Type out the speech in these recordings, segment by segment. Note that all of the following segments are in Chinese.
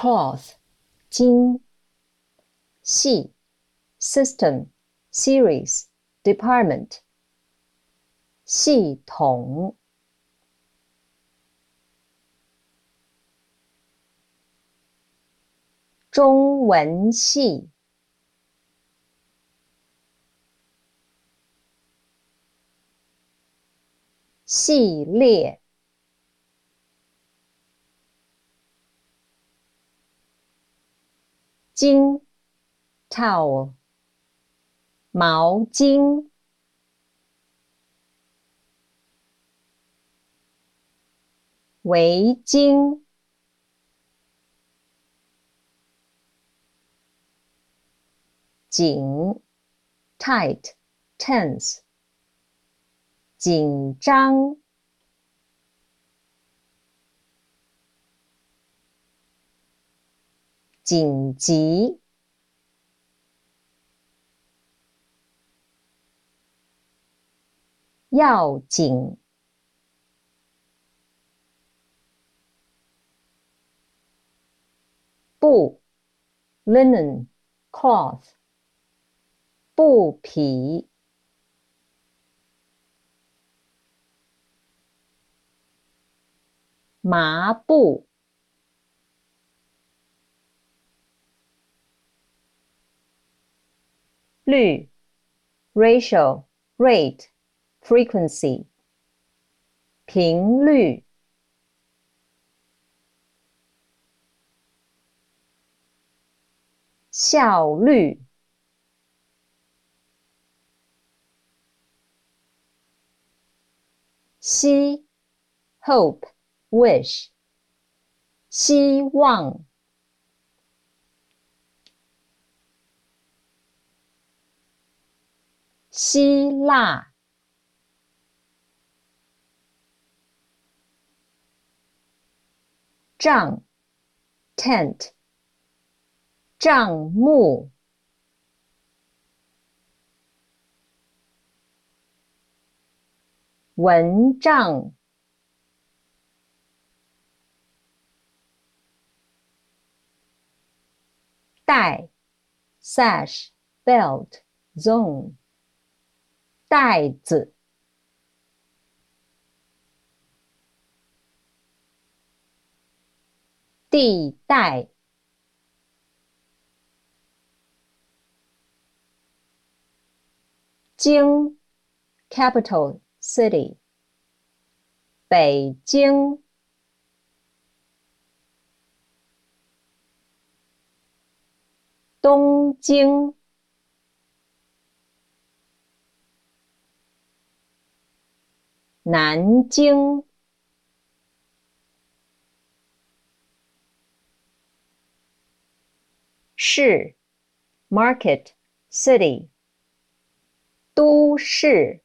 cloth 经，系 system series department 系统，中文系，系列，巾 towel 毛巾，围巾，紧 tight tense 紧张，紧急，要紧，布 linen cloth 布匹，麻布，率 ratio rate frequency 频率，效率，希 hope wish 希望，希腊，帐 tent 帐幕，蚊帐，带 sash belt zone 带子，地带，京 capital city 北京，东京，南京，市 market city 都市，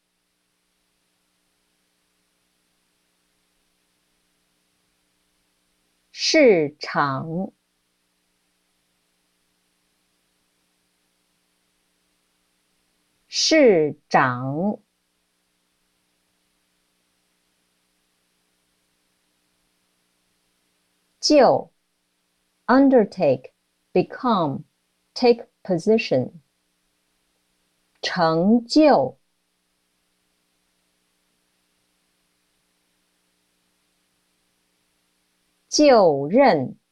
市场，市长，就 undertake become take position 成就，就任